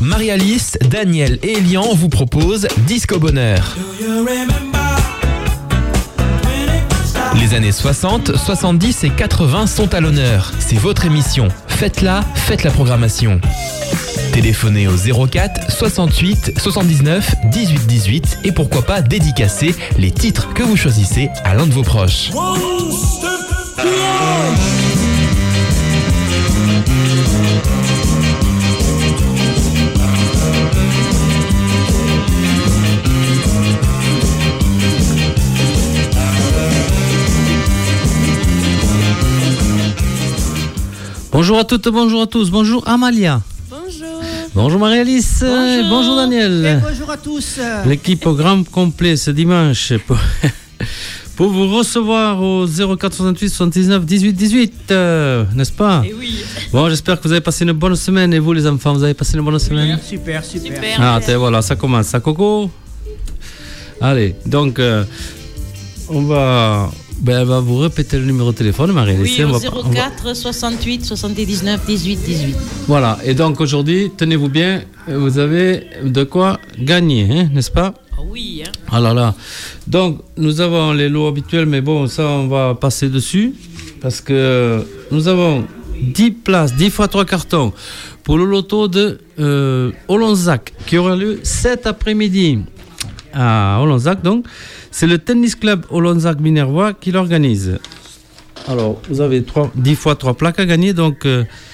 Marie-Alice, Daniel et Elian vous proposent Disco Bonheur. Les années 60, 70 et 80 sont à l'honneur. C'est votre émission. Faites-la, faites la programmation. Téléphonez au 04 68 79 18 18 et pourquoi pas dédicacer les titres que vous choisissez à l'un de vos proches. Bonjour à toutes, bonjour à tous, bonjour Amalia. Bonjour. Bonjour Marie-Alice, bonjour Daniel. Et bonjour à tous. L'équipe au grand complet ce dimanche pour vous recevoir au 04 68 79 18 18, n'est-ce pas? Et oui. Bon, j'espère que vous avez passé une bonne semaine. Et vous les enfants, vous avez passé une bonne semaine? Super. Ah, voilà, ça commence, ça Coco. Allez, donc on va vous répéter le numéro de téléphone, Marie-Alice. Oui, au 04 68 79 18 18. Voilà, et donc aujourd'hui, tenez-vous bien, vous avez de quoi gagner, hein, n'est-ce pas? Oui. Hein. Ah là là. Donc, nous avons les lots habituels, mais bon, ça, on va passer dessus, parce que nous avons 10 places, 10 fois 3 cartons, pour le loto de Olonzac, qui aura lieu cet après-midi à Olonzac, donc. C'est le tennis club Olonzac Minervois qui l'organise. Alors, vous avez 10 fois 3 plaques à gagner, donc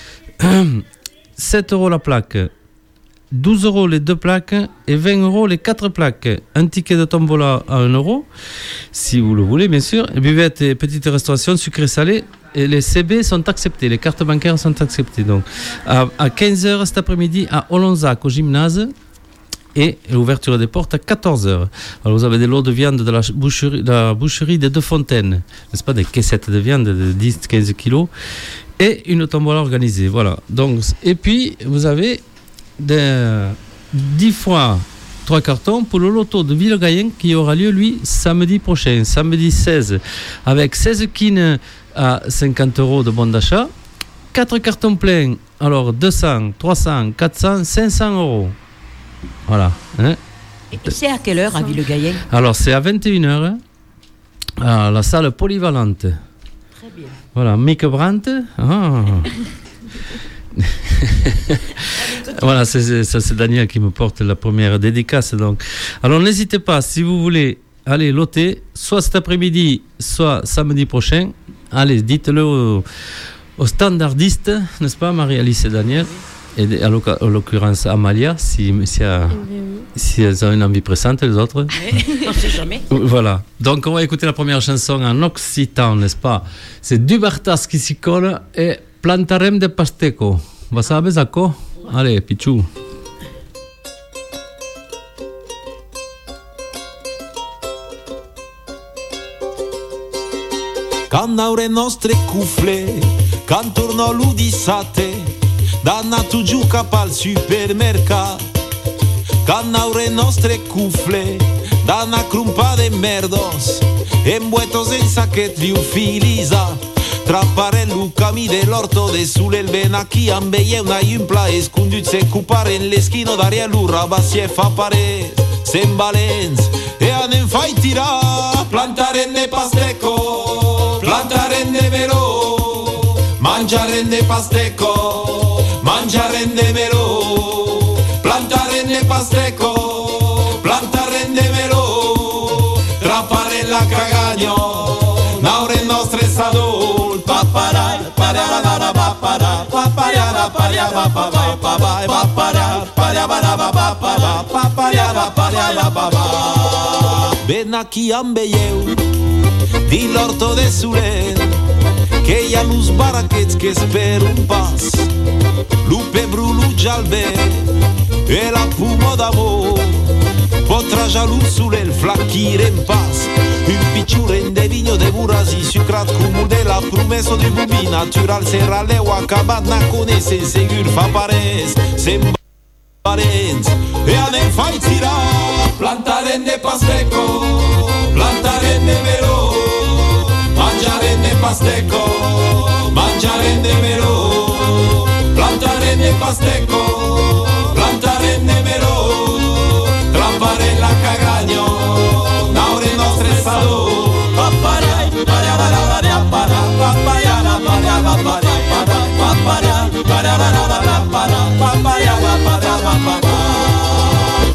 7 € la plaque, 12 € les 2 plaques et 20 € les 4 plaques. Un ticket de tombola à 1 €, si vous le voulez, bien sûr. Et buvette et petite restauration, sucré salé. Et les CB sont acceptés, les cartes bancaires sont acceptées. Donc, à 15h cet après-midi à Olonzac, au gymnase. Et l'ouverture des portes à 14h. Alors vous avez des lots de viande de la boucherie des Deux Fontaines, n'est-ce pas, des caissettes de viande de 10-15 kilos et une tombola organisée. Voilà. Donc, et puis vous avez 10 fois 3 cartons pour le loto de Villegayen qui aura lieu lui samedi prochain, samedi 16, avec 16 kines à 50 € de bon d'achat, 4 cartons pleins, alors 200, 300, 400, 500 €. Voilà. Hein. Et c'est à quelle heure à Villegayen? Alors, c'est à 21h, hein, à la salle polyvalente. Très bien. Voilà, Mick Brandt. Ah. Voilà, c'est Daniel qui me porte la première dédicace. Donc. Alors, n'hésitez pas, si vous voulez aller loter, soit cet après-midi, soit samedi prochain, allez, dites-le aux standardistes, n'est-ce pas, Marie-Alice et Daniel? Et en l'occurrence Amalia, si elles ont une envie pressante, les autres. On ne sait jamais. Voilà. Donc on va écouter la première chanson en occitan, n'est-ce pas? C'est Dubartas qui s'y colle et Plantarem de Pasteco. Vas saber, Zaco? Allez, Pichou. Quand aure nostre cufle, quand torno l'udissate, dannato giù cap al supermercato, quand aure nostre cufle, danna crumpa de merdos, embueto senza che triufiliza, trappare lucami dell'orto de sulle il benacchi, ambeie una impla e scunduzze cupare in l'eschino d'aria l'urra bassi e fa pare, sembalenz, e anen fai tirà, plantare ne pastecco, plantare ne vero, mangiare ne pastecco, mangiare ne melo, plantare ne pastecco, plantare ne melo, trappare la cagagno, naure nostre sadol, papara, parabara, papara, papara, parabara, papara, papara, parabara, papara, papara, benacchi ambeieu, di l'orto de Sulen, che hi ha los barraquets que espero un pas, lupe brulu gialbe e la pumo d'amor, potra jalù sulle il flacchire in pas, un picciure de vigno de burrasi sucrat cumul de la promesso de bubi natural serra leu acabat na conese segur fa pares, sem parents e anem fai tira, plantare ne pastecco, plantare ne melo, mangiare ne pastecco, mangiare ne melo, plantare ne pastecco, plantare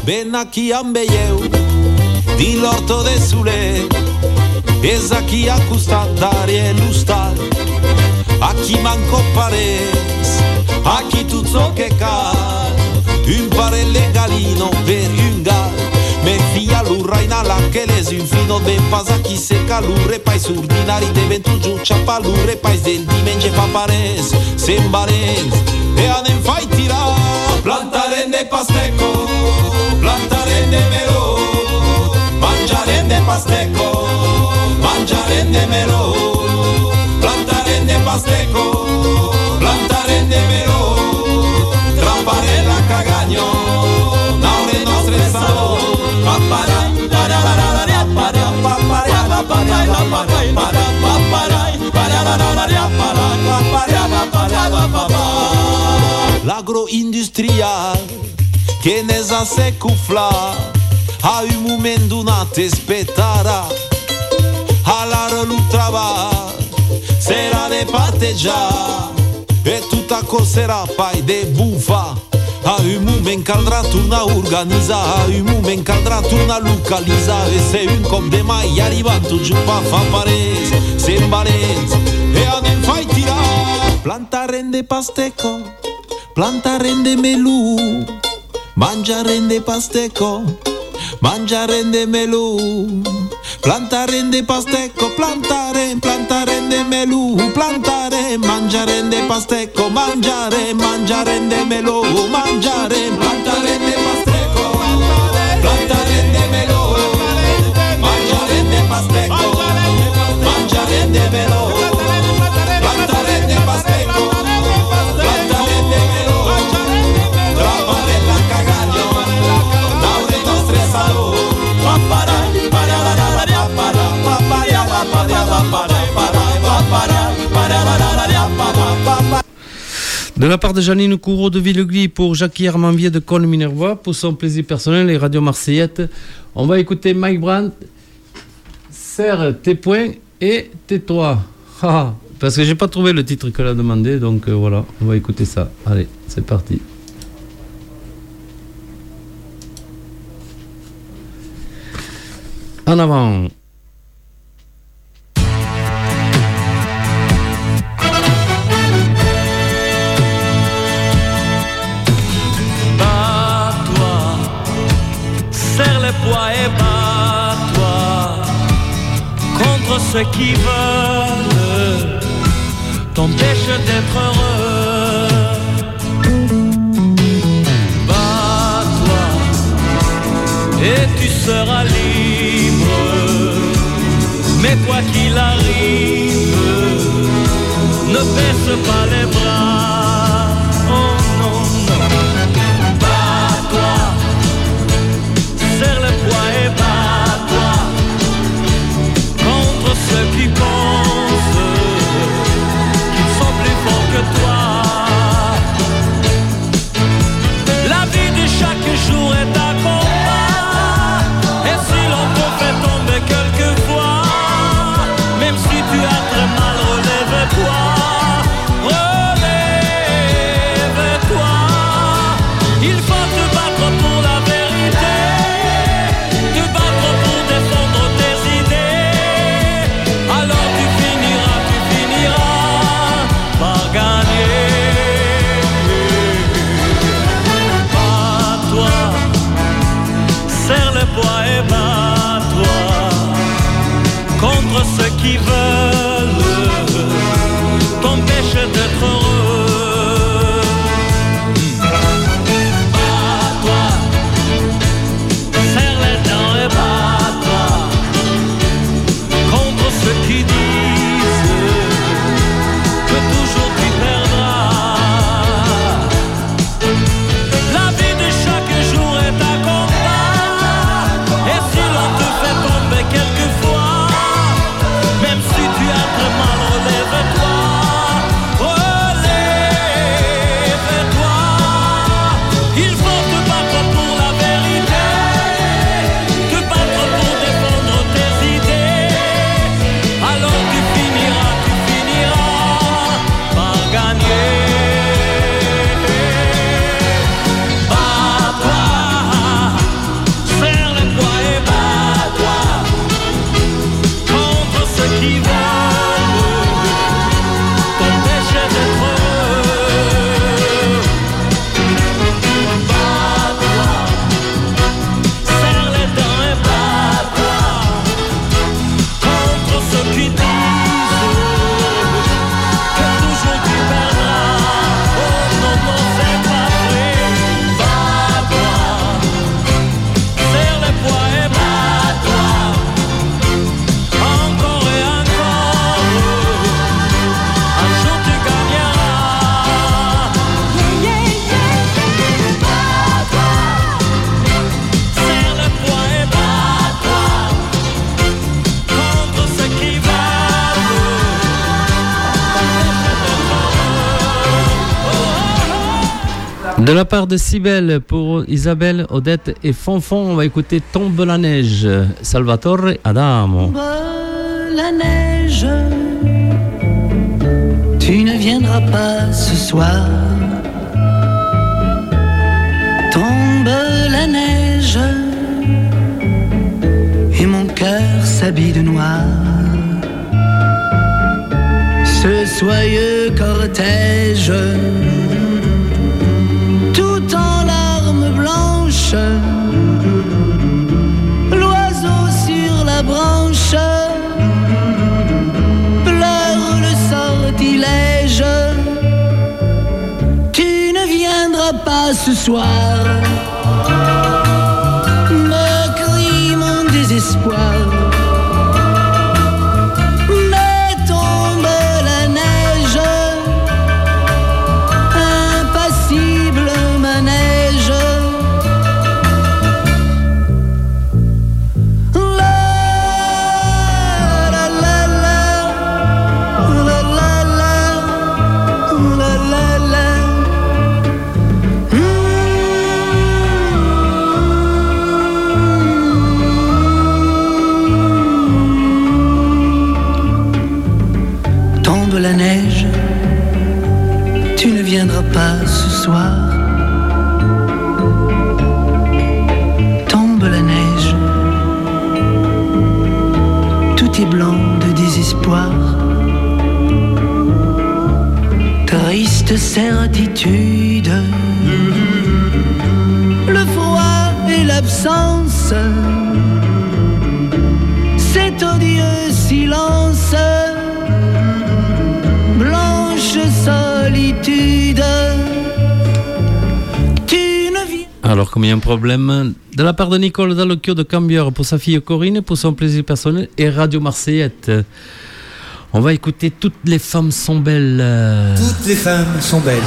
Benaki ambeieu Di l'orto de Sule Esaki accustandari e lustar A chi manco pares A chi tutto che cal Un parelle galino per un gal Me fia l'urraina la che les un fino ben pasa chi se calure pais ordinari de ventu giù ciappalure pais del dimenge papares sembarens e anem fai tirare plantarende pastecco plantarende melo mangiarende pastecco mangiarende melo plantarende pastecco plantarende melo tramparella cagagno naure nostre salò L'agroindustrial che ne sa se cufla a un momento una te spettarà alla relutrava sera de parteggiare e tutta corserà pai de buffa a un moment caldrà torna organizza a un moment caldrà torna localizza e se un cop de mai arrivato giù pa fa pares sembarenza e anem fai tirare planta rende pastecco planta rende melù mangia rende pastecco mangia rende melù planta rende pastecco plantare rende melù plantare mangia rende pastecco mangiare rende melù mangiare planta rende pastecco planta rende melù mangia rende pastecco mangia rende melù planta rende pastecco planta rende melù traparella cagagno naure nostre salò De la part de Janine Courreau de Villegui pour Jackie Armanvier de Cône-Minervois, pour son plaisir personnel et Radio Marseillette, on va écouter Mike Brandt, serre tes poings et tais-toi. Parce que j'ai pas trouvé le titre qu'elle a demandé, donc voilà, on va écouter ça. Allez, c'est parti. En avant. Et bats-toi contre ceux qui veulent t'empêcher d'être heureux. Bats-toi et tu seras libre. Mais quoi qu'il arrive, ne baisse pas les bras. Oh non, non. Bats-toi. Serre le poids et bats-toi contre ceux qui pensent qu'ils sont plus forts que toi. La vie de chaque jour est un combat. Et si l'on te fait tomber quelquefois, même si tu as très mal, relève-toi. De la part de Cybèle pour Isabelle, Odette et Fonfon, on va écouter Tombe la neige, Salvatore Adamo. Tombe la neige, tu ne viendras pas ce soir. Tombe la neige, et mon cœur s'habille de noir. Ce soyeux cortège, tout en larmes blanches, l'oiseau sur la branche pleure le sortilège. Tu ne viendras pas ce soir, me crie mon désespoir. La neige, tu ne viendras pas ce soir. Tombe la neige, tout est blanc de désespoir. Triste certitude, le froid et l'absence, cet odieux silence. Solitude, tu ne viens. Alors, comme il y a un problème, de la part de Nicole Dallocchio de Cambiore pour sa fille Corinne, pour son plaisir personnel, et Radio Marseillette. On va écouter Toutes les femmes sont belles. Toutes les femmes sont belles.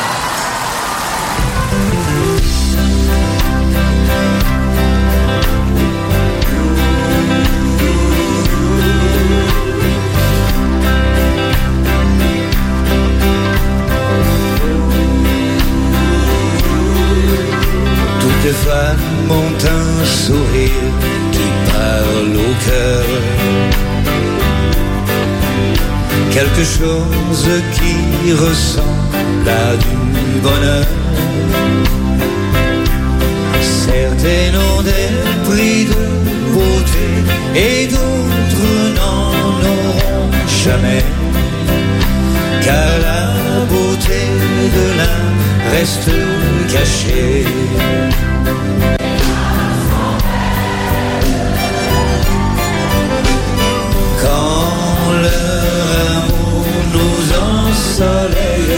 Toutes les femmes ont un sourire qui parle au cœur, quelque chose qui ressemble à du bonheur. Certaines ont des prix de beauté et d'autres n'en auront jamais, car la beauté de l'un reste cachée. Quand leur amour nous ensoleille,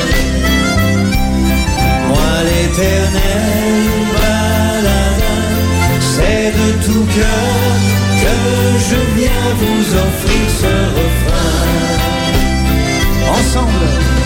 moi l'éternel baladin, c'est de tout cœur que je viens vous offrir ce refrain. Ensemble.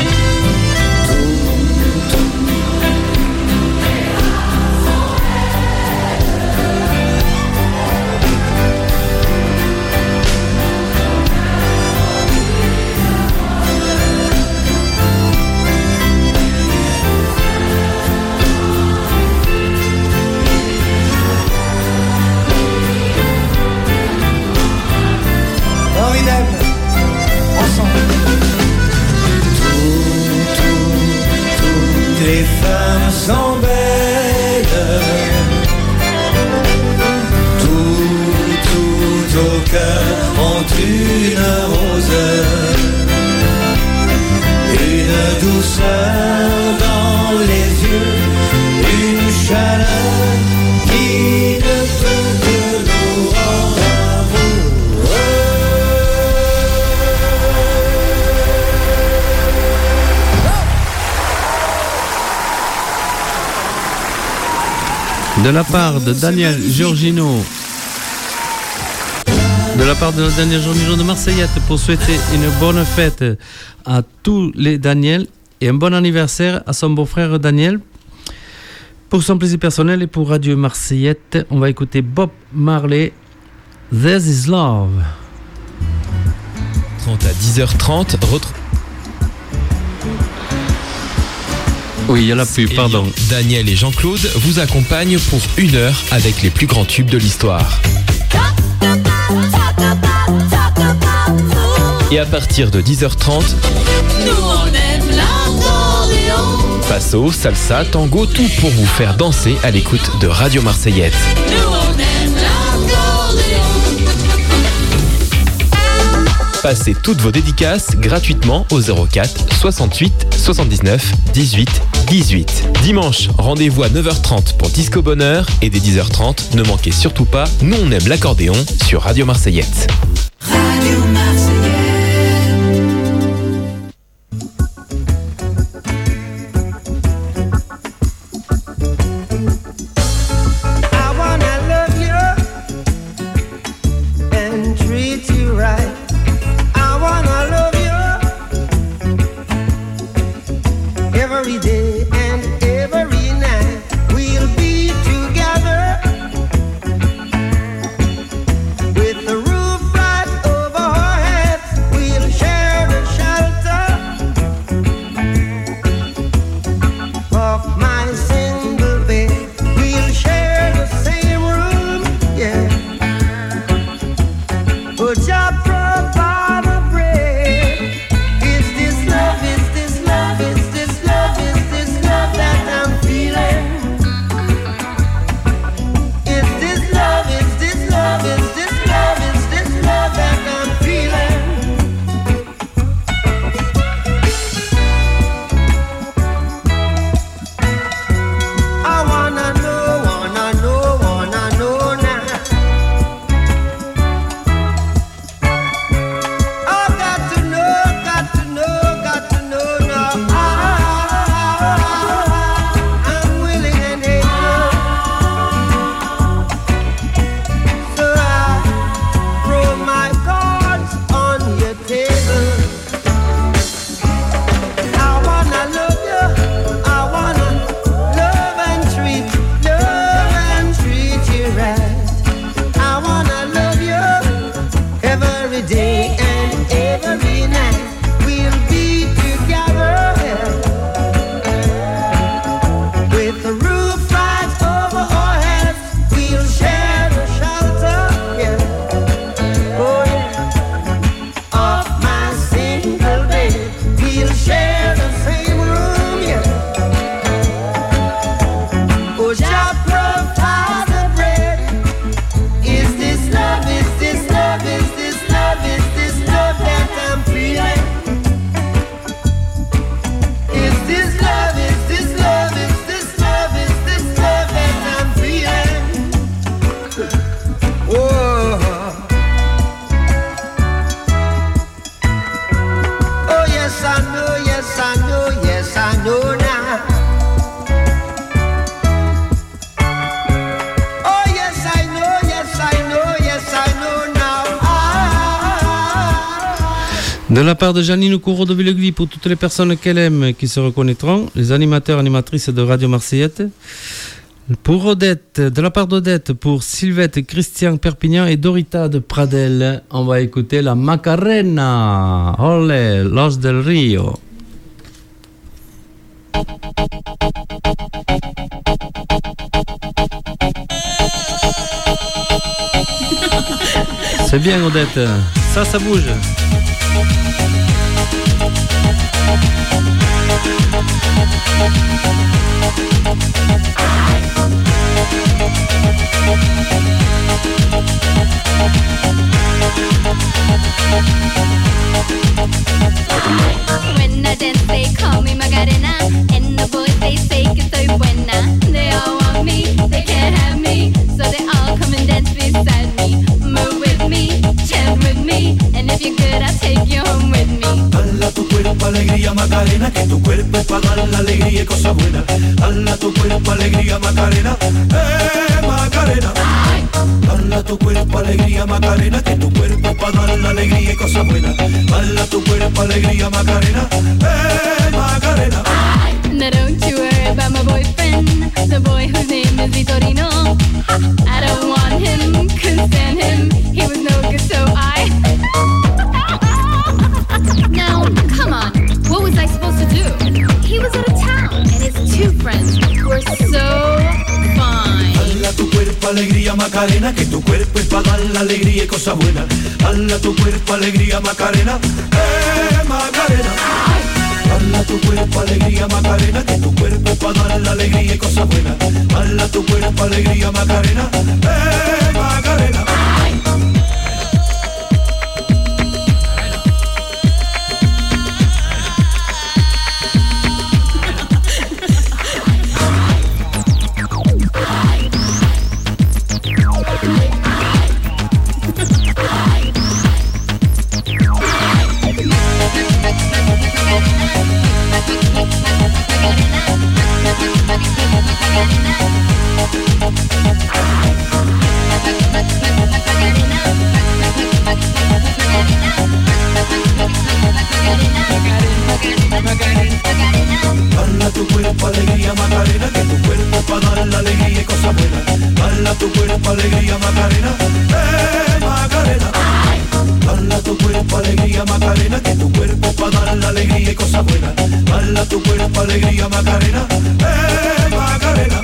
Les femmes sont belles, tout au cœur ont une rose, une douceur dans les yeux, une chaleur qui ne peut que nous rendre amoureux. De la part de Daniel Giorgino, de Marseillette, pour souhaiter une bonne fête à tous les Daniel et un bon anniversaire à son beau-frère Daniel. Pour son plaisir personnel et pour Radio Marseillette, on va écouter Bob Marley, This is Love. 30 à 10h30, Oui, il y a la pub, pardon. Daniel et Jean-Claude vous accompagnent pour 1 heure avec les plus grands tubes de l'histoire. Et à partir de 10h30, Nous on aime l'accordéon. Passo, salsa, tango, tout pour vous faire danser à l'écoute de Radio Marseillette. Nous on aime l'accordéon. Passez toutes vos dédicaces gratuitement au 04 68 79 18 18. Dimanche, rendez-vous à 9h30 pour Disco Bonheur et dès 10h30, ne manquez surtout pas Nous on aime l'accordéon sur Radio Marseillette. Radio Marseillette. I wanna love you and treat you right. I wanna love you every day and every night. We'll be together with the roof right over our heads. We'll share the shelter of my single bed. We'll share the same room, yeah. But your provide the bread. Is this love? Is this love? Is this love? Is this love that I'm feeling? Is this love? Is this love? Is this love? Is this love that I'm feeling? I wanna know now. I've got to know now. I'm willing and able. So I throw my cards on your table. I wanna love you. I wanna love and treat you right. I wanna love you every day and every night. We'll be together with the roof right over our heads. We'll share the shelter, yeah. Oh yeah, of my single bed. We'll share the same room, yeah. Oh, Jah provide the bread. Is this love? Is this love? Is this love? Is this love that I'm feeling? Is this love? Is this love? Is this love? Is this love that I'm feeling? Oh, oh yes I know, yes I know, yes I know now. Oh yes I know, yes I know, yes I know now. De la part de Janine Courreau de Villeguy, pour toutes les personnes qu'elle aime qui se reconnaîtront, les animateurs, animatrices de Radio Marseillette. Pour Odette, de la part d'Odette, pour Sylvette, Christian Perpignan et Dorita de Pradel, on va écouter la Macarena. Olé, Los del Rio. C'est bien Odette, ça bouge. When I dance, they call me Macarena, and the boys they say que soy buena. They all want me, they can't have me, so they all come and dance beside me. Move with me, chant with me, and if you're good, I'll take you home with me. Dala tu cuerpo alegría Macarena, que tu cuerpo es para dar la alegría y cosas buenas. Dala tu cuerpo alegría Macarena, Macarena. Dala tu cuerpo alegría Macarena, que tu cuerpo es para dar la alegría y cosas buenas. Dala tu cuerpo alegría Macarena, Macarena. Now don't you worry about my boyfriend, the boy whose name is Vitorino. I don't want him, couldn't stand him, he was no good, so I Now, come on, what was I supposed to do? He was out of town, and his cuerpo alegría Macarena, que tu cuerpo es para dar la alegría y cosas buenas. Dale a tu cuerpo alegría Macarena, Macarena. Dale a tu cuerpo alegría Macarena, que tu cuerpo es para dar la alegría y cosas buenas. Dale a tu cuerpo alegría Macarena, Macarena. Dale a tu cuerpo alegría Macarena, que tu cuerpo pa' dar la alegría y cosas buenas. Dale a tu cuerpo alegría Macarena, Macarena. Dale a tu cuerpo alegría Macarena, que tu cuerpo pa' dar la alegría y cosas buenas. Dale a tu cuerpo alegría Macarena, Macarena.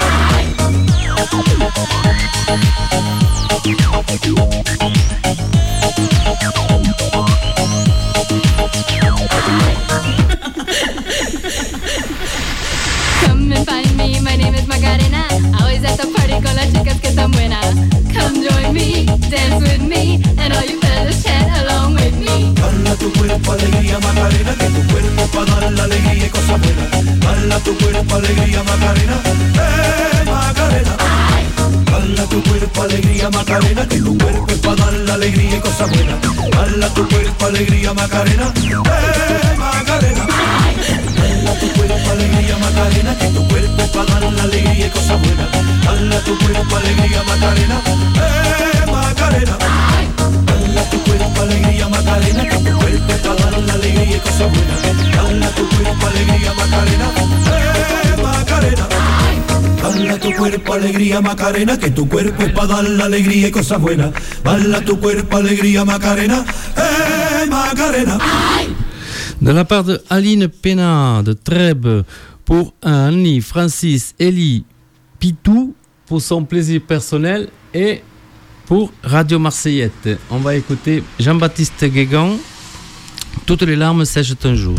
Come and find me, my name is Macarena. Always at the party con las chicas que están buenas. Come join me, dance with me, and all you fellas chat along with me. Dale a tu cuerpo alegría Macarena, que tu cuerpo pa' dar la alegría y cosas buenas. Dale a tu cuerpo alegría Macarena, Macarena. Dale a tu cuerpo alegría Macarena, que tu cuerpo es pa' dar la alegría y cosas buenas. Dale a tu cuerpo alegría Macarena, Macarena. Dale a tu cuerpo alegría Macarena, que tu cuerpo es pa' dar la alegría y cosas buenas. Dale a tu cuerpo alegría Macarena, Macarena. Dale a tu cuerpo alegría Macarena, que tu cuerpo es pa' dar la alegría y cosas buenas. Dale a tu cuerpo alegría Macarena, Macarena. Dale a tu cuerpo alegría Macarena, que tu cuerpo es pa' dar la alegría y cosas buenas. Dale a tu cuerpo alegría Macarena, Macarena. De la part de Aline Pena de Trèbes pour Annie, Francis, Elie, Pitou pour son plaisir personnel et pour Radio Marseillette. On va écouter Jean-Baptiste Guégan, Toutes les larmes sèchent un jour.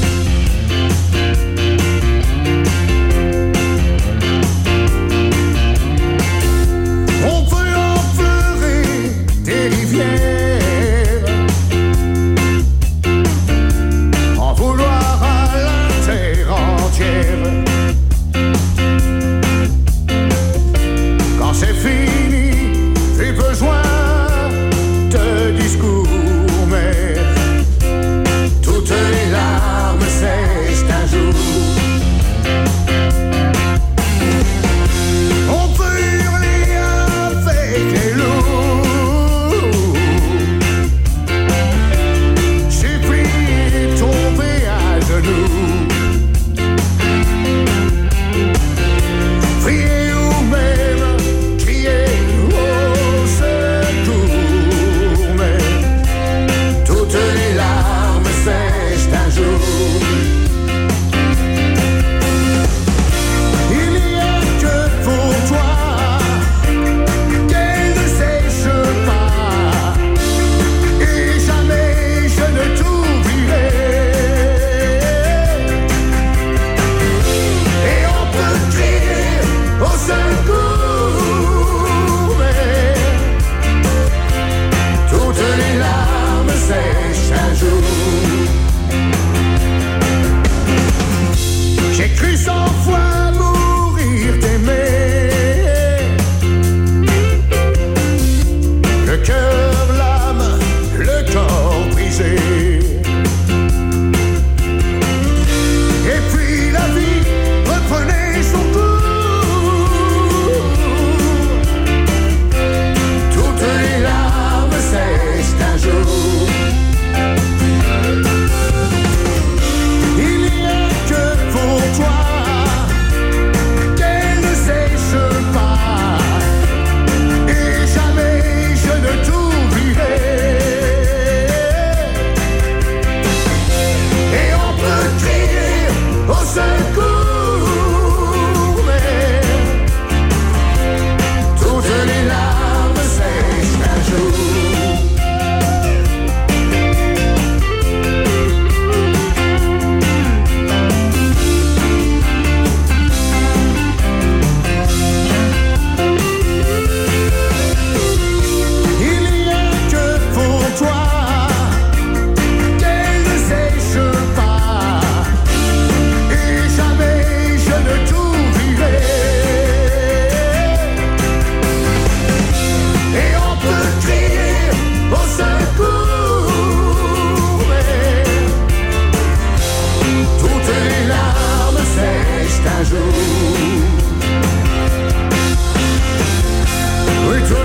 On peut en pleurer des rivières, en vouloir à la terre entière. Quand c'est fini, plus besoin de discours, mais toutes les larmes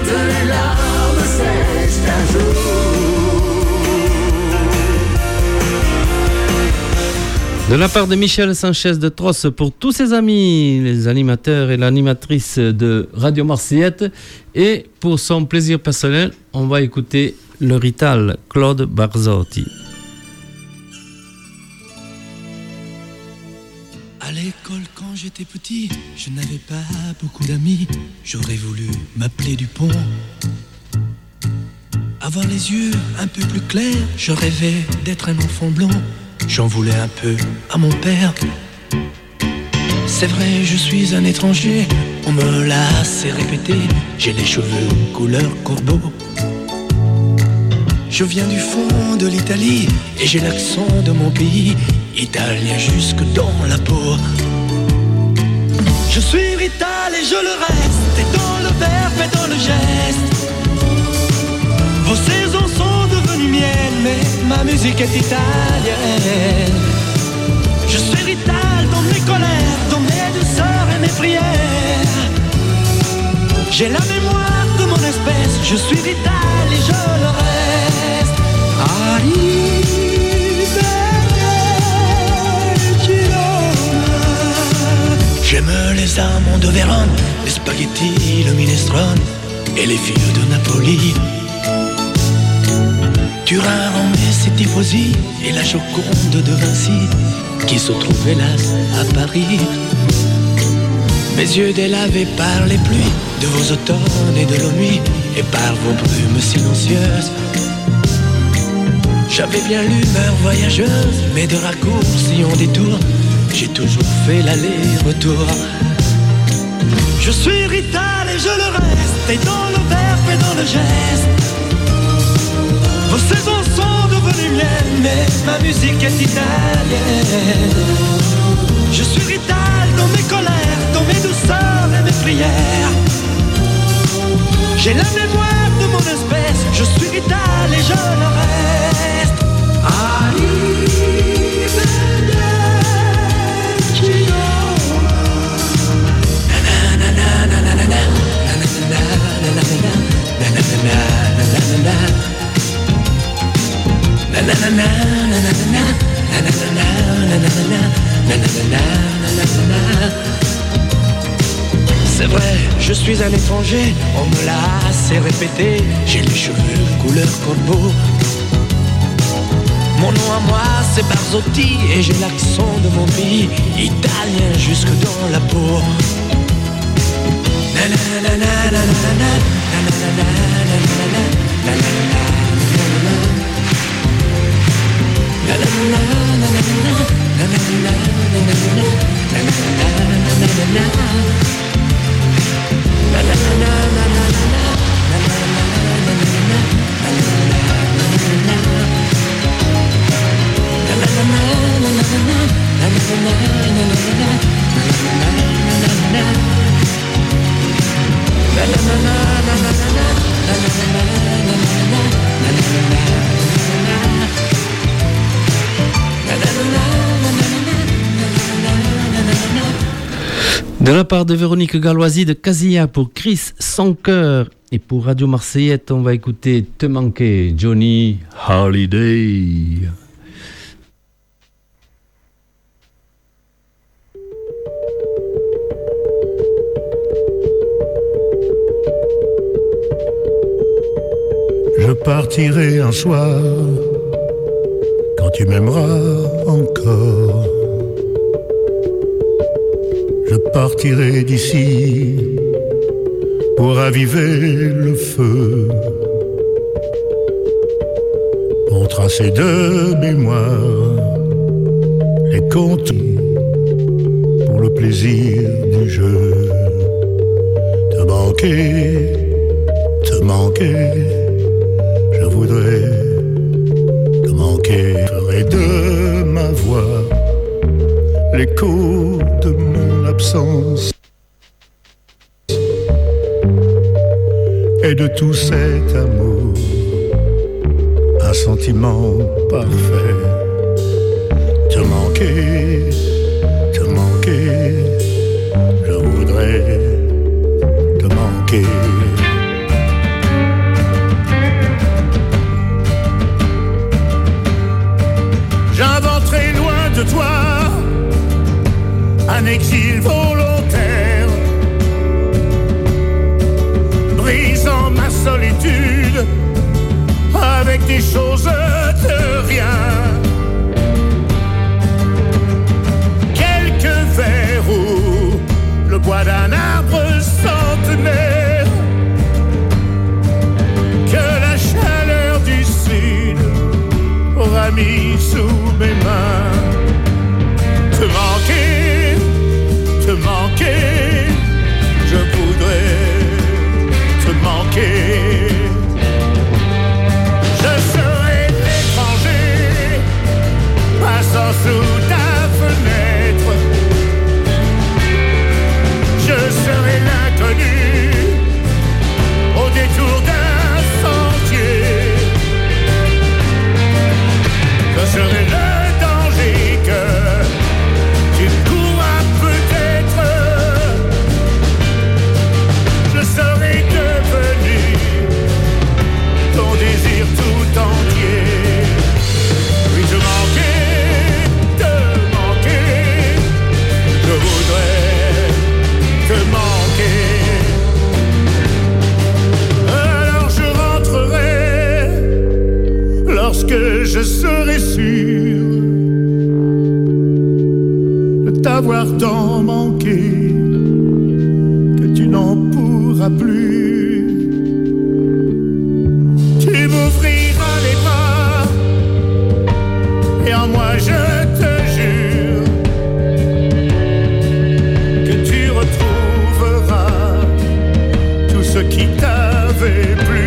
les larmes sèchent un jour. De la part de Michel Sanchez de Trosse pour tous ses amis, les animateurs et l'animatrice de Radio Marseillette. Et pour son plaisir personnel, on va écouter le Rital, Claude Barzotti. À l'école, quand j'étais petit, je n'avais pas beaucoup d'amis. J'aurais voulu m'appeler Dupont. Avoir les yeux un peu plus clairs, je rêvais d'être un enfant blond. J'en voulais un peu à mon père. C'est vrai, je suis un étranger, on me l'a assez répété. J'ai les cheveux couleur corbeau. Je viens du fond de l'Italie et j'ai l'accent de mon pays, italien jusque dans la peau. Je suis rital et je le reste, et dans le verbe et dans le geste. Vos saisons sont devenues miennes, mais ma musique est italienne. Je suis rital dans mes colères, dans mes douceurs et mes prières. J'ai la mémoire de mon espèce, je suis rital et je le reste. J'aime les amandes de Vérone, les spaghettis, le minestrone et les filles de Napoli. Turin, Rome et ses tifosi et la Joconde de Vinci qui se trouve hélas à Paris. Mes yeux délavés par les pluies de vos automnes et de nos nuits et par vos brumes silencieuses. J'avais bien l'humeur voyageuse, mais de raccourcis en détour, j'ai toujours fait l'aller-retour. Je suis rital et je le reste, et dans le verbe et dans le geste. Vos saisons sont devenues miennes, mais ma musique est italienne. Je suis rital dans mes colères, dans mes douceurs et mes prières. J'ai la mémoire de mon espèce, je suis rital et je le reste. C'est vrai, je suis un étranger, on me l'a assez répété. J'ai les cheveux couleur corbeau. Mon nom à moi c'est Barzotti et j'ai l'accent de mon pays, italien jusque dans la peau. De la part de Véronique Galoisi de Casilla pour Chris Son Cœur et pour Radio Marseillette, on va écouter Te manquer, Johnny Holiday. Je partirai un soir quand tu m'aimeras encore. Je partirai d'ici pour raviver le feu, pour tracer de mémoire les comptes pour le plaisir du jeu. Te manquer, je voudrais te manquer. Je ferai de ma voix l'écho de mon absence et de tout cet amour, un sentiment parfait. Te manquer, je voudrais te manquer. je serai sûr de t'avoir tant manqué que tu n'en pourras plus. Tu m'ouvriras les bras et en moi je te jure que tu retrouveras tout ce qui t'avait plu.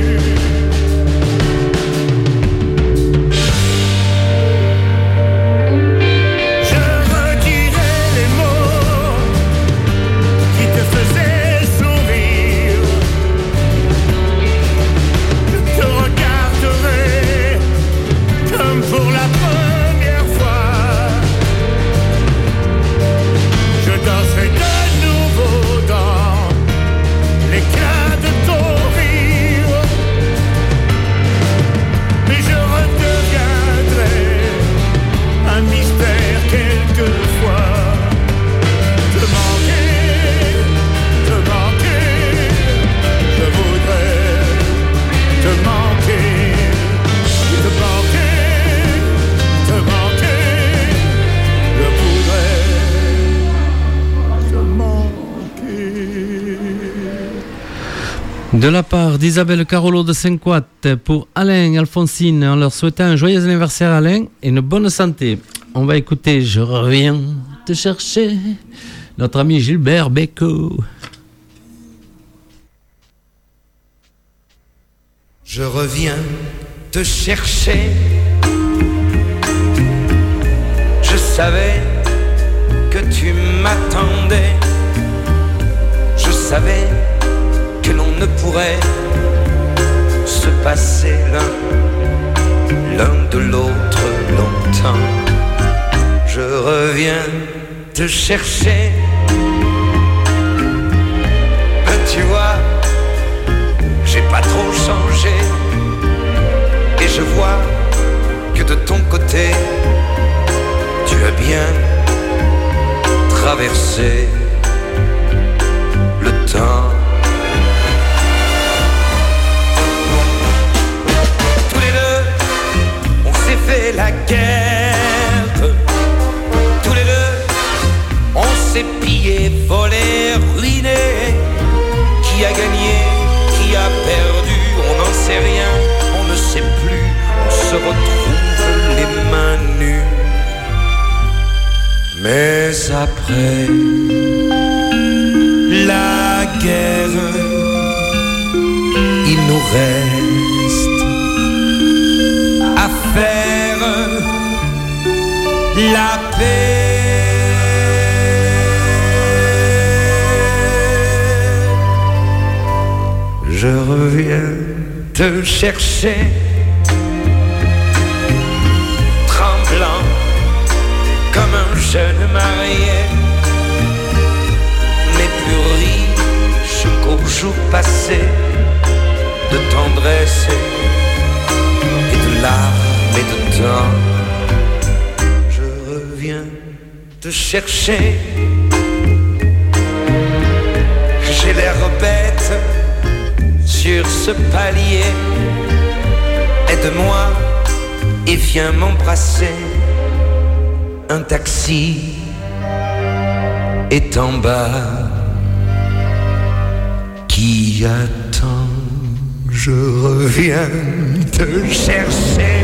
De la part d'Isabelle Carolo de Saint-Couat pour Alain et Alphonsine, en leur souhaitant un joyeux anniversaire Alain et une bonne santé. On va écouter Je reviens te chercher, notre ami Gilbert Bécaud. Je reviens te chercher. Je savais que tu m'attendais. Je savais que l'on ne pourrait se passer l'un de l'autre longtemps. Je reviens te chercher. Mais tu vois, j'ai pas trop changé. Et je vois que de ton côté, tu as bien traversé le temps. Fait la guerre, tous les deux, on s'est pillé, volé, ruiné. Qui a gagné, qui a perdu, on n'en sait rien, on ne sait plus. On se retrouve les mains nues. Mais après la guerre, il nous reste à faire la paix. Je reviens te chercher, tremblant comme un jeune marié, mais plus riche qu'au jour passé de tendresse et de larmes et de temps. Te chercher, j'ai l'air bête sur ce palier. Aide-moi et viens m'embrasser. Un taxi est en bas qui attend. Je reviens te chercher.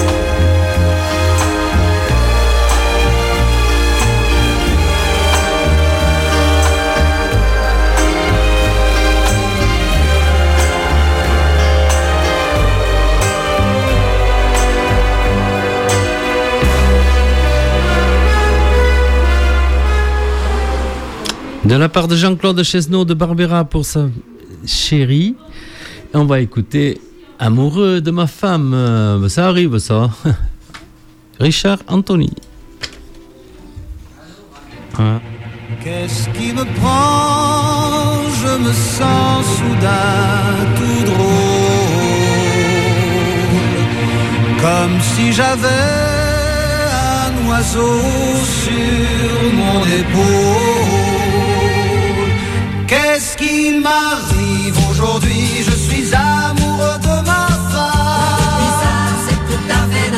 De la part de Jean-Claude Chesneau de Barbera pour sa chérie. Et on va écouter Amoureux de ma femme. Ça arrive ça. Richard Anthony. Ah. Qu'est-ce qui me prend? Je me sens soudain tout drôle, comme si j'avais un oiseau sur mon épaule. Qu'est-ce qui m'arrive aujourd'hui? Je suis amoureux de ma femme. C'est tout à fait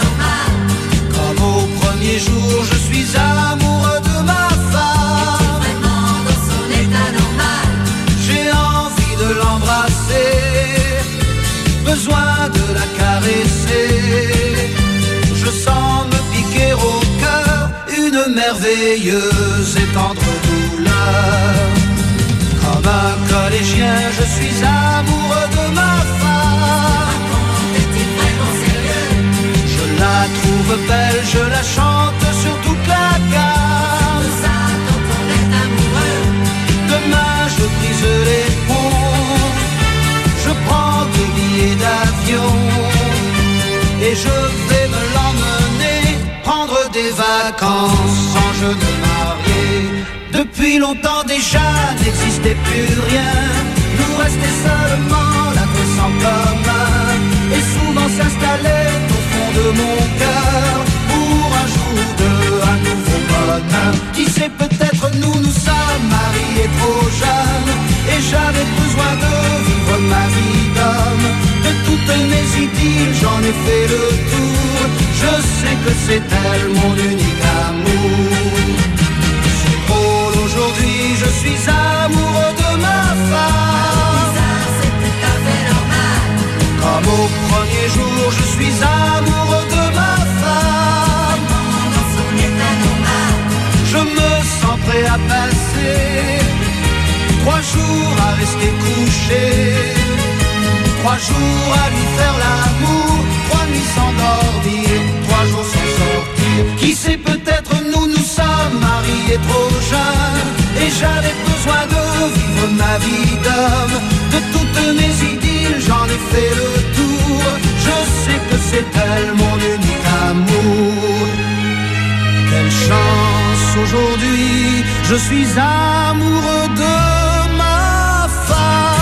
merveilleuse et tendre douleur. Comme un collégien, je suis amoureux de ma femme. Est-il vraiment sérieux? Je la trouve belle, je la chante sur toute la gamme. Ça, quand on est amoureux. Demain, je brise les ponts. Je prends des billets d'avion. Et je vais me l'emmener, prendre des vacances sans jeune marié. Depuis longtemps déjà n'existait plus rien. Nous restait seulement l'adresse en commun. Et souvent s'installait au fond de mon cœur pour un jour de un nouveau bonheur. Qui sait, peut-être nous sommes mariés trop jeunes. Et j'avais besoin de vivre ma vie d'homme. De toutes mes idylles, j'en ai fait le tour. Je sais que c'est elle mon unique amour. C'est drôle, aujourd'hui je suis amoureux de ma femme. Ça, c'est tout à fait normal. Comme au premier jour, je suis amoureux de ma femme. Dans son état normal. Je me sens prêt à passer 3 jours à rester couché. 3 jours à lui faire l'amour, 3 nuits sans dormir, 3 jours sans sortir. Qui sait, peut-être nous sommes mariés trop jeunes. Et j'avais besoin de vivre ma vie d'homme. De toutes mes idylles, j'en ai fait le tour. Je sais que c'est elle mon unique amour. Quelle chance aujourd'hui, je suis amoureux de ma femme.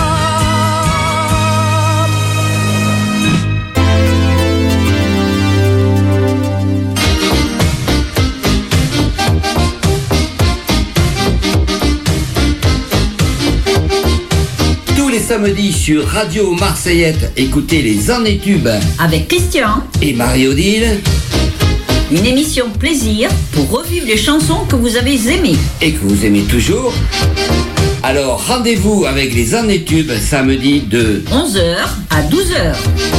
Les samedis sur Radio Marseillette, écoutez les Années-Tubes avec Christian et Marie-Odile. Une émission plaisir pour revivre les chansons que vous avez aimées et que vous aimez toujours. Alors rendez-vous avec les Années-Tubes samedi de 11h à 12h.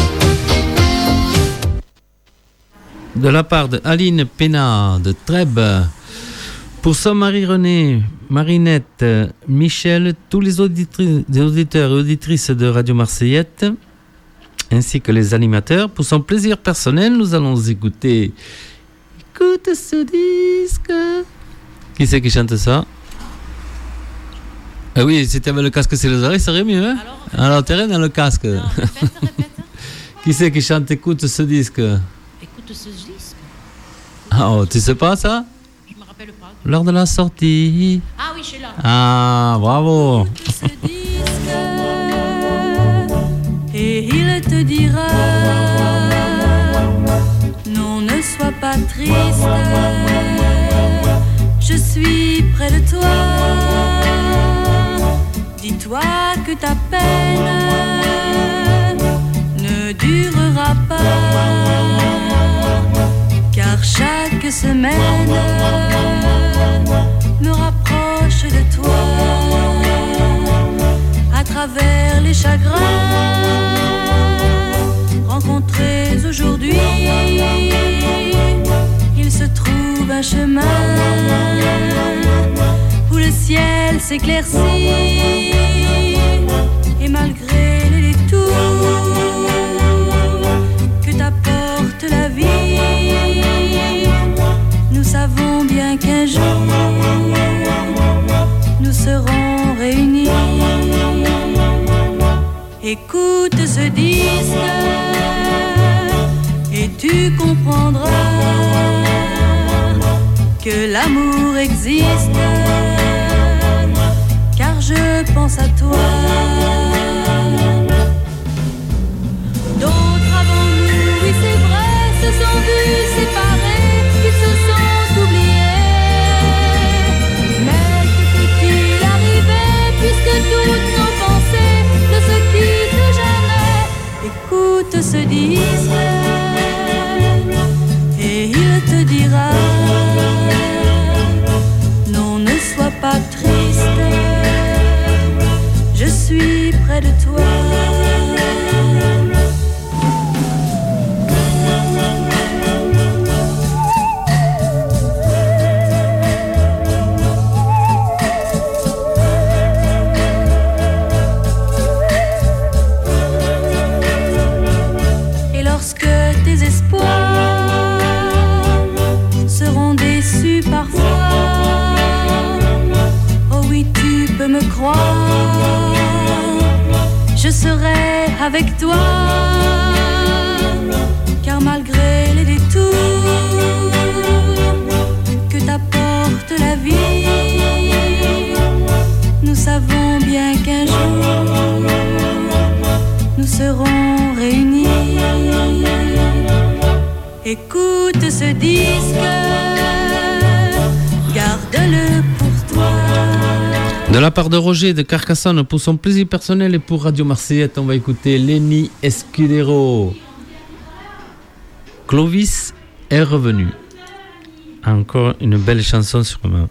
De la part de Aline Pénard de Trèbes, pour son mari René, Marinette, Michel, tous les auditeurs et auditrices de Radio Marseillette, ainsi que les animateurs, pour son plaisir personnel, nous allons écouter. Écoute ce disque. Qui c'est qui chante ça? Ah oui, si tu avais le casque sur les oreilles, ça serait mieux. Hein? Alors, t'es rien dans le casque. Non, répète. Qui c'est qui chante Écoute ce disque? Écoute ce disque. Ah, oh, tu sais pas ça? Je me rappelle pas. Lors de la sortie. Ah oui, je suis là. Ah, bravo. Ce disque et il te dira non, ne sois pas triste, je suis près de toi. Dis-toi que ta peine ne durera pas, car chaque semaine me rapproche de toi. À travers les chagrins rencontrés aujourd'hui, il se trouve un chemin où le ciel s'éclaircit. Et malgré les détours que t'apporte la vie, nous savons bien qu'un jour nous serons réunis. Écoute ce disque et tu comprendras que l'amour existe, car je pense à toi. D'autres avant nous, oui c'est vrai, se sont vus séparés, ils se sont oubliés. Mais que peut-il arriver, puisque toutes nos pensées ne se quittent jamais? Écoute ce disque et il te dira non, ne sois pas triste, je suis près de toi. serai avec toi. Car malgré les détours que t'apporte la vie, nous savons bien qu'un jour nous serons réunis. Écoute ce disque, garde-le pour toi. De la part de Roger de Carcassonne, pour son plaisir personnel et pour Radio Marseillette, on va écouter Lenny Escudero. Clovis est revenu. Encore une belle chanson sur moi.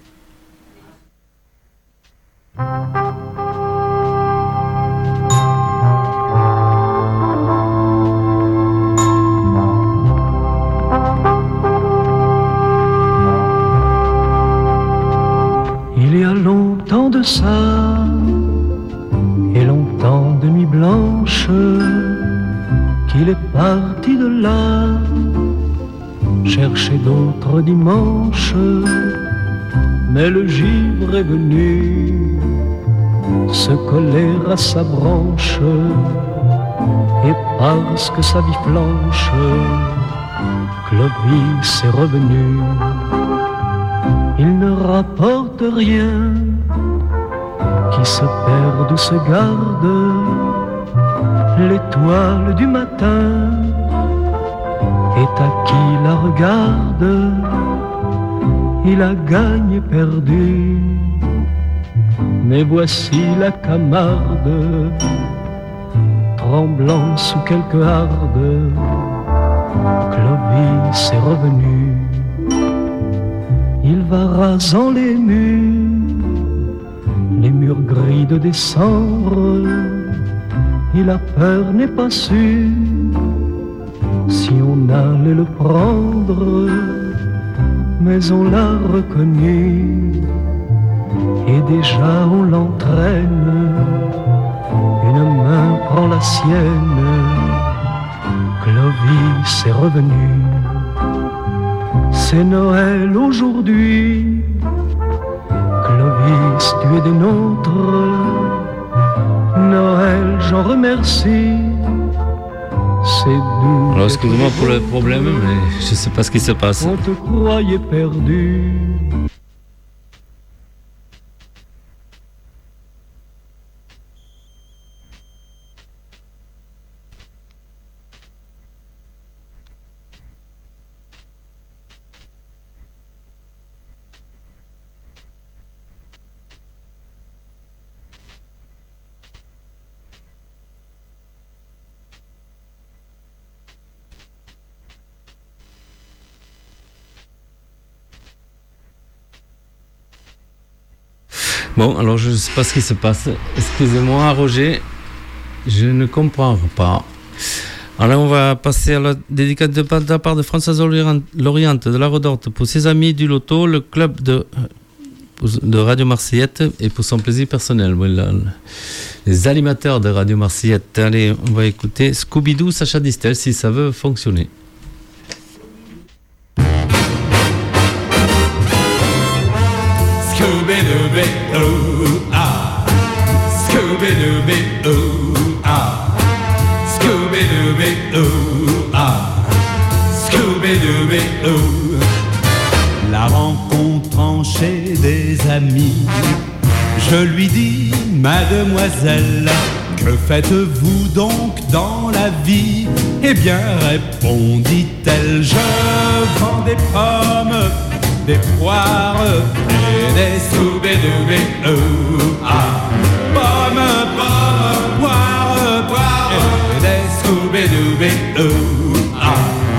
Il y a longtemps de ça, et longtemps de nuit blanche, qu'il est parti de là, chercher d'autres dimanches. Mais le givre est venu se coller à sa branche, et parce que sa vie flanche, Clovis est revenu. Il ne rapporte rien, qui se perd ou se garde, l'étoile du matin est à qui la regarde. Il a gagné perdu, mais voici la Camarde, tremblant sous quelque harde. Clovis est revenu. Il va rasant les murs gris de décembre. Il a peur, n'est pas sûr, si on allait le prendre. Mais on l'a reconnu, et déjà on l'entraîne. Une main prend la sienne, Clovis est revenu. C'est Noël aujourd'hui, Clovis, tu es des nôtres. Noël, j'en remercie, c'est doux. Alors excusez-moi pour le problème, mais je sais pas ce qui se passe. On te croyait perdu. Bon, alors je ne sais pas ce qui se passe. Excusez-moi, Roger, je ne comprends pas. Alors on va passer à la dédicace de la part de Françoise Loriente de la Redorte pour ses amis du Loto, le club de Radio Marseillette et pour son plaisir personnel. Voilà, les animateurs de Radio Marseillette. Allez, on va écouter Scooby-Doo, Sacha Distel, si ça veut fonctionner. Scooby-Dooby-Doo, ah, Scooby-Dooby-Doo, ah, Scooby-Dooby-Doo, ah, Scooby-Dooby-Doo. La rencontrant chez des amis, je lui dis, mademoiselle, que faites-vous donc dans la vie? Eh bien, répondit-elle, je vends des pommes, des poires et des Scooby-Dooby-Doo, ah, pommes, pommes, poires, poires et des Scooby-Dooby-Doo, ah,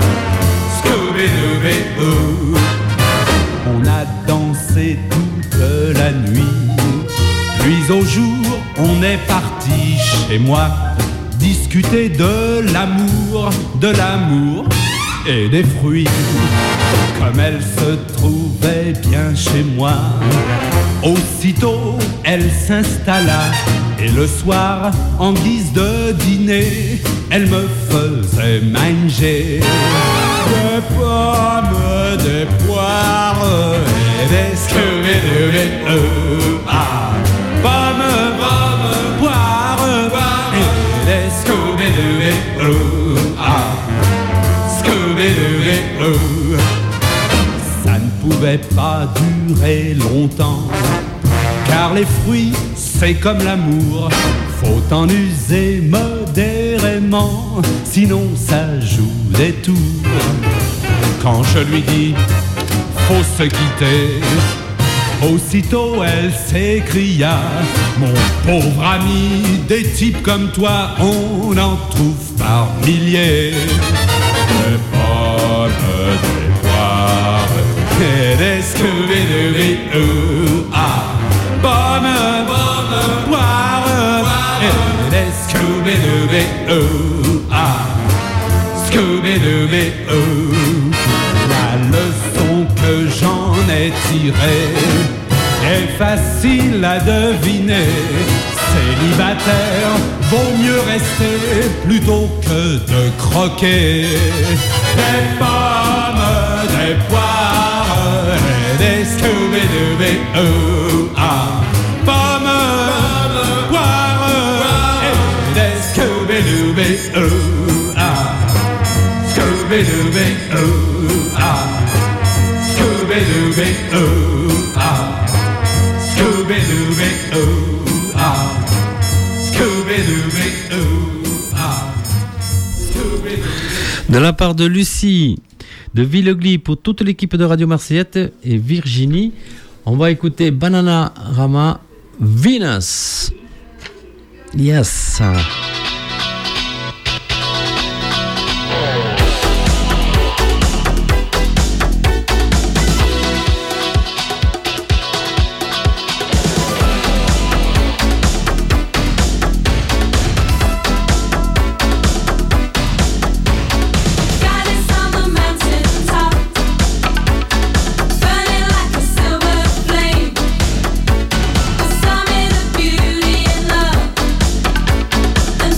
Scooby-Dooby-Doo. On a dansé toute la nuit, puis au jour on est parti chez moi discuter de l'amour et des fruits. Comme elle se trouvait bien chez moi, aussitôt elle s'installa et le soir, en guise de dîner, elle me faisait manger des pommes, des poires et des Scooby-Dooby-Doo, ah, pommes, pommes, poires et pourrait pas durer longtemps. Car les fruits, c'est comme l'amour, faut en user modérément, sinon ça joue des tours. Quand je lui dis, faut se quitter, aussitôt elle s'écria, mon pauvre ami, des types comme toi, on en trouve par milliers. Des pommes, des poires, et des Scooby-Dooby-Doo. Pommes, poires, et des Scooby-Dooby-Doo. Scooby-Dooby-Doo. La leçon que j'en ai tirée est facile à deviner. Célibataire, vaut mieux rester plutôt que de croquer. Des pommes, des poires, et des Scooby-Dooby-Doo. Pommes, poires, et des Scooby-Dooby-Doo. Scooby-Dooby-Doo. Scooby-Dooby-Doo. Scooby-Dooby-Doo. De la part de Lucie de Villegly pour toute l'équipe de Radio Marseillette et Virginie, on va écouter Bananarama Venus. Yes. Beauty and love.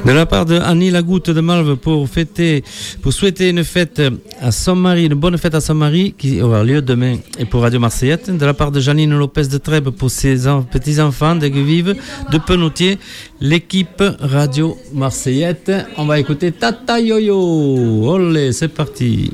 De la part de Annie Lagoutte de Malve pour souhaiter une fête à son mari, une bonne fête à son mari qui aura lieu demain et pour Radio Marseillette. De la part de Janine Lopez de Trèbes pour ses petits-enfants d'Aigues-Vives, de Penoutier, l'équipe Radio Marseillette. On va écouter Tata Yo-Yo. Olé, c'est parti.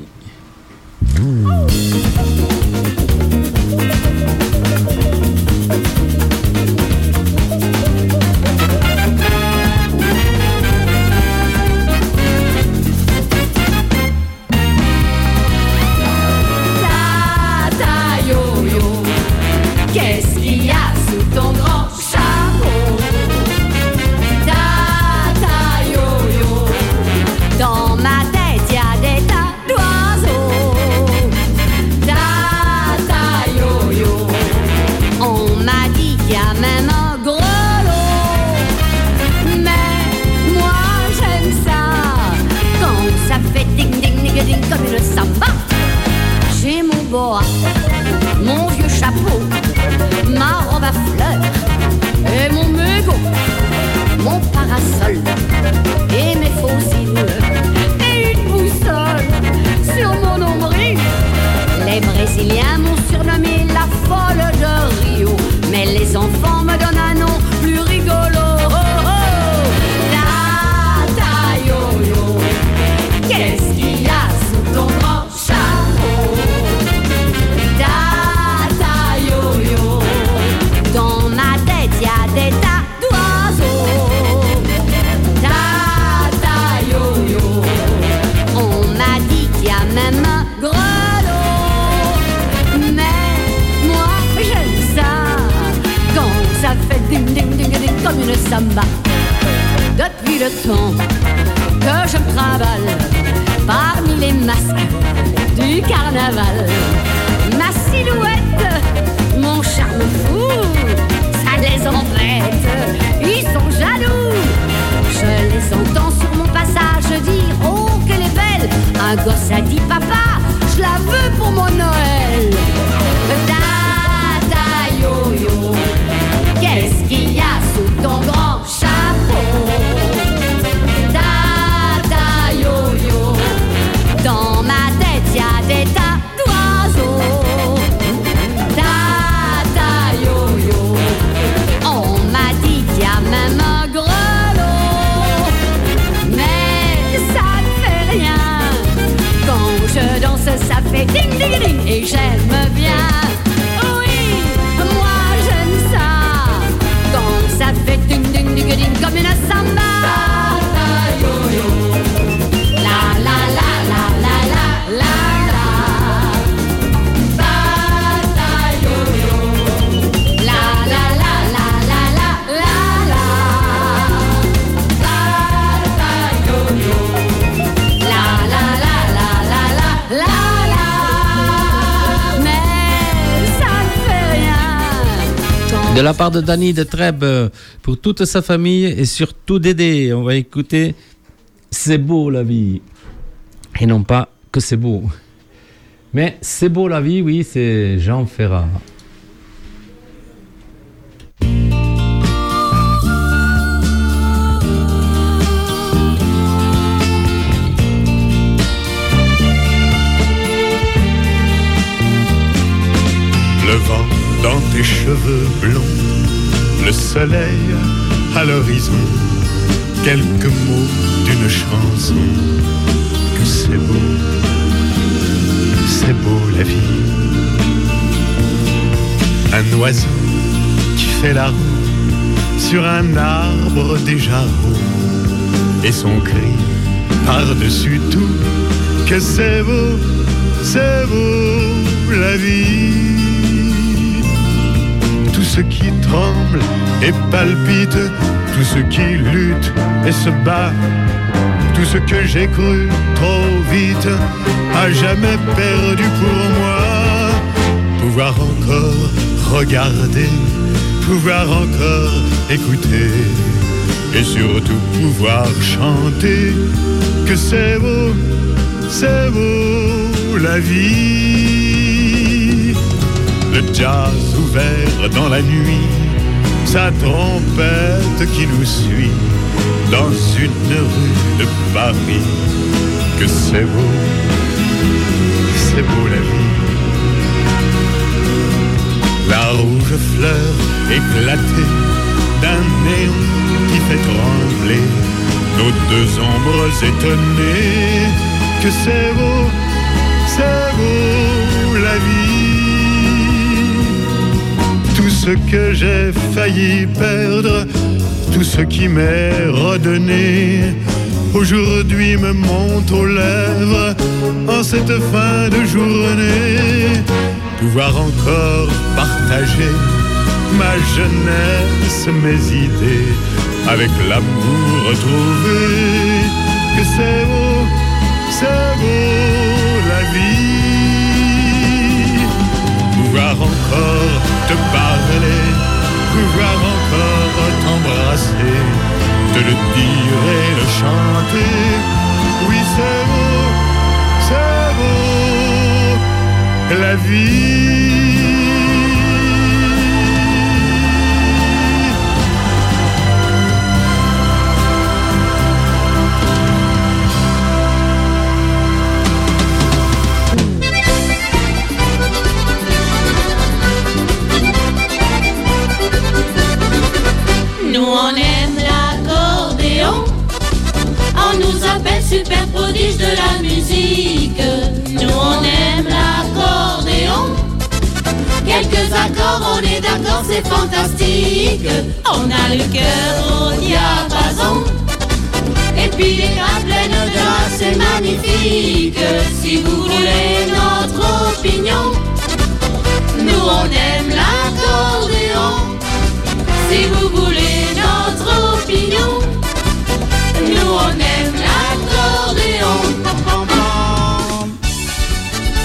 Comme une samba, j'ai mon boa, mon vieux chapeau, ma robe à fleurs et mon mégot, mon parasol et mes fossiles et une boussole sur mon nombril. Les Brésiliens m'ont surnommé la folle de Rio, mais les enfants me donnent un nom plus rigolo. Tata Yo-Yo, qu'est-ce qu'il y a ton grand chapeau? Tata Yo-Yo, dans ma tête y a des tas d'oiseaux. Tata Yo-Yo, on m'a dit qu'il y a même un grelot. Mais moi j'aime ça, quand ça fait ding ding ding ding comme une samba. Depuis le temps que je me travaille parmi les masques du carnaval, ma silhouette, mon charme fou, ça les embête, ils sont jaloux. Je les entends sur mon passage dire oh qu'elle est belle. Un gosse a dit papa, je la veux pour mon Noël. Tata Yo-Yo, qu'est-ce qu'il y a sous ton grand chapeau? Dans ma tête y a des tas d'oiseaux. Tata Yo-Yo, on m'a dit qu'il y a même un grelot. Mais ça ne fait rien, quand je danse ça fait ding ding ding et j'aime bien. Oui, moi j'aime ça, quand ça fait ding ding ding ding comme une samba. Tata Yo-Yo, la la la la la la la la. Tata Yo-Yo, la la la la la la la la. Tata Yo-Yo, la la la la la la la la. Mais ça ne fait rien. De la part de Dany de Trèbes pour toute sa famille et surtout Dédé, on va écouter C'est beau la vie. Et non pas que c'est beau. Mais c'est beau la vie, oui, c'est Jean Ferrat. Le vent dans tes cheveux blonds, le soleil à l'horizon, quelques mots d'une chanson. Que c'est beau la vie. Un oiseau qui fait la roue sur un arbre déjà roux, et son cri par-dessus tout. Que c'est beau la vie. Tout ce qui tremble et palpite, tout ce qui lutte et se bat, tout ce que j'ai cru trop vite, à jamais perdu pour moi. Pouvoir encore regarder, pouvoir encore écouter, et surtout pouvoir chanter. Que c'est beau la vie. Le jazz ouvert dans la nuit, sa trompette qui nous suit, dans une rue de Paris. Que c'est beau la vie. La rouge fleur éclatée d'un néon qui fait trembler nos deux ombres étonnées. Que c'est beau la vie. Tout ce que j'ai failli perdre, tout ce qui m'est redonné, aujourd'hui me monte aux lèvres en cette fin de journée. Pouvoir encore partager ma jeunesse, mes idées, avec l'amour retrouvé. Que c'est beau la vie. Pouvoir encore te parler, pouvoir encore t'embrasser, te le dire et le chanter. Oui, c'est beau la vie. Nous on aime l'accordéon, on nous appelle super prodige de la musique. Nous on aime l'accordéon, quelques accords on est d'accord c'est fantastique. On a le cœur au diapason, et puis les grains pleines de grâce c'est magnifique. Si vous voulez notre opinion, nous on